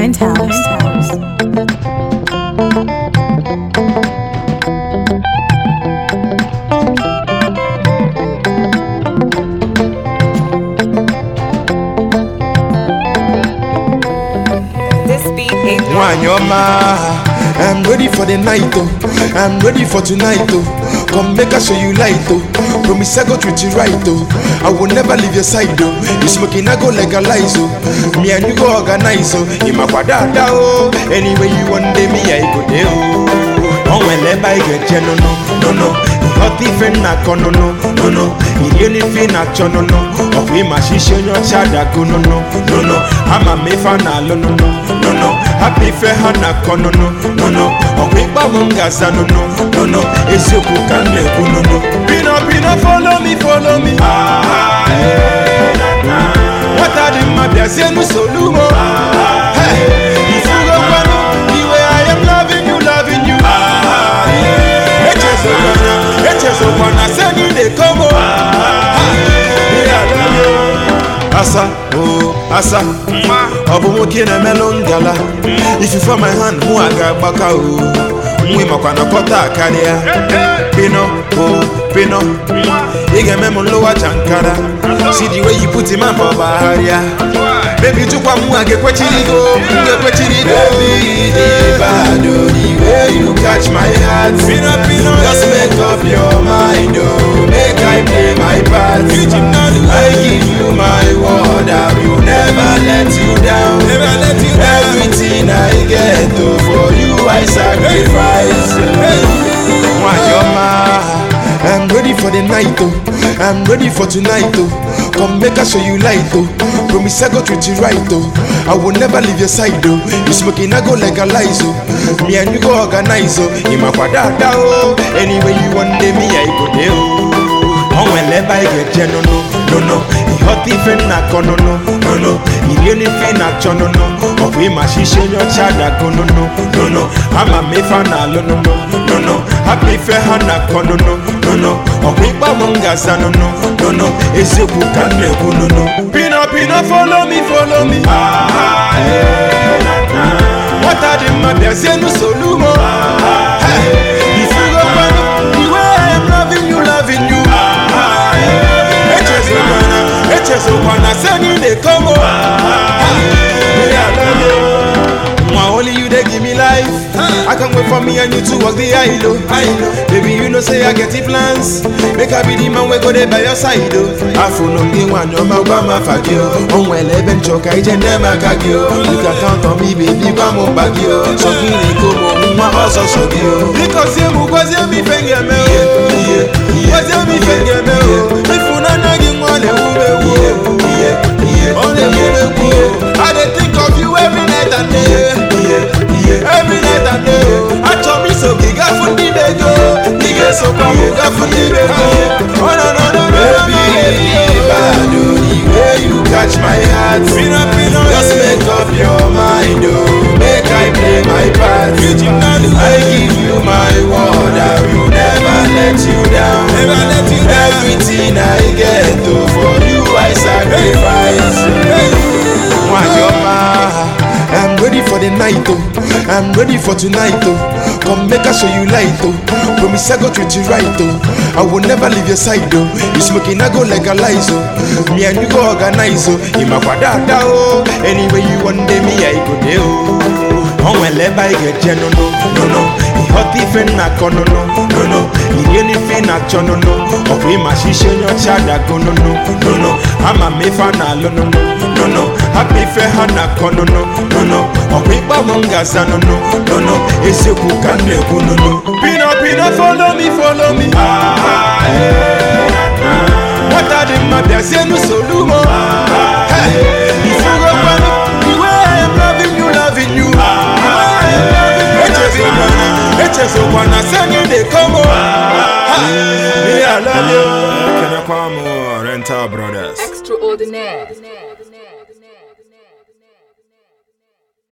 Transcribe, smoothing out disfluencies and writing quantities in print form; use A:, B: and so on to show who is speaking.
A: Penthouse.
B: I'm ready for the night, oh. I'm ready for tonight, oh. Come make I show you light, oh. Promise I go treat you right, oh. I will never leave your side, oh. You smoking, I go legalize, oh. Me and you go organize, oh. In my quadada, oh. Anyway you want day, me I go there, oh. On whenever I get no, no, no. Hot different na kono, no, no, no. Anything na chono, no. Of him a shisho your chada go, no, no, no, no. I'm a mefana, no, no, no, no. Happy fair hana kono, no, no, no. Of him bamungaza, no, no, no, no. It's you who can make, no, no. Pino, follow me. Ah, hey, na. What are the matters? You know so lumo. Hey, if you go on the way I am loving you. Ah, hey. So when I send you the Congo, Asa, oh, Asa, Obumokin and Melon Gala. If you find my hand, who I got Baka, we Makana Kota, Kadia, Pino, oh, Pino, Igamemon Loa Chankara. See the way you put him up for Baharia. Baby, to come, I get what you go, baby, the way you catch my heart. Just make up your mind, oh, make I play my part. I give you my word, I will never let you down. Everything I get, oh, for you I sacrifice. I'm ready for the night, oh. I'm ready for tonight, oh. Come make I show you light, oh. Promise I go treat you right, oh. I will never leave your side, oh. You smoking, I go legalize, oh. Me and you go organize, oh. In my quadada, oh. Anyway you want day, me I go there, oh. On whenever I get no, no, no, no. Hot different na kono, no, no, no. Anything na chono, no. Of him a shisho your chada go, no, no, no, no. I'm a mefana, no, no, no, no. Happy fair hana kono, no, no, no. Of him bamungaza, no, no, no, no. It's you who can make, no, no. Pino, follow me. Ah, hey, na. What are the matters? You know so lumo. Hey, if you go on the way I am loving you. So when I send you the Congo, only you they give me life. I can't wait for me and you to walk the aisle. Baby, you know say I get the plans. Make I be the man we go there by your side. I follow the one your mama fagio. On well even choke I just never kagio. You can count on me, baby, come on back yo. So kini komo mwa also so yo. Because you was you me finger me. Was you me finger me. If you not nagging one I dey think of you every night and day. Every night and day. I told me so giga fundi bego. Giga so come giga fundi bego. Oh no, baby, bado the way you catch my heart. Just make up your mind, oh. Make I play my part. I give you my word, I will never let you down. Everything I get, oh, for you I sacrifice. I'm ready for the night, oh. I'm ready for tonight, oh. Come make I show you light, oh. Promise I go treat you right, oh. I will never leave your side, oh. You smoking, I go legalize, oh. Me and you go organize, oh. In my quadada, oh. Anyway you want day, me I go there, oh. On whenever I get no, no, no, no. Hot different na kono, no, no, no. Anything na chono, no. Of him a shisho your chada go, no, no, no, no. I'm a mefana, no, no, no, no. Happy fair hana kono, no, no, no. Of him bamungaza, no, no, no, no. It's you who can make, no, no. Pino, follow me. Ah, hey, na. What are the matters? You know so lumo. Hey, if you go on the way I am loving you. So when I send you the Congo, I love you. Can I come more? Rental Brothers.
A: Extraordinaire.